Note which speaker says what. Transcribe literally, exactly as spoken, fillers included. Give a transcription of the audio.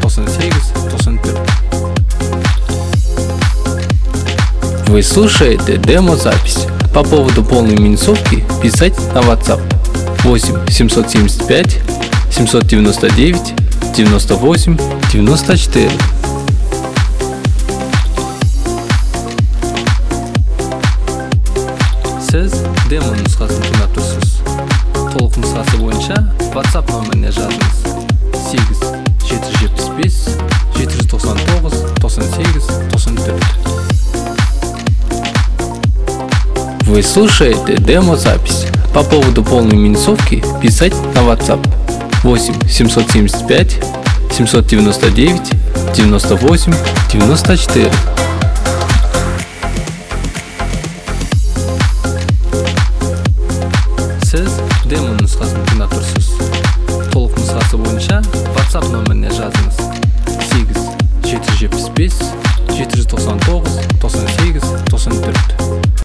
Speaker 1: тоқсан сегіз тоқсан төрт. Вы слушаете демо-запись. По поводу полной минусовки писать на WhatsApp восемь семьсот семьдесят пять семьсот девяносто девять девяносто восемь девяносто четыре. Сіз демо нұсқасын тыңдап тұрсыз. Толық нұсқасы бойынша WhatsApp номеріне жазыңыз: сегіз жеті жүз жетпіс бес жеті жүз тоқсан тоғыз тоқсан сегіз тоқсан төрт. Вы слушаете демо-запись. По поводу полной минусовки писать на WhatsApp восемь семьсот семьдесят пять семьсот девяносто девять девяносто восемь девяносто четыре. Сіз демо нұсқасын тыңдап тұрсыз. Толық нұсқасы бойынша WhatsApp номеріне жазыңыз: сегіз жеті жүз жетпіс бес жеті жүз тоқсан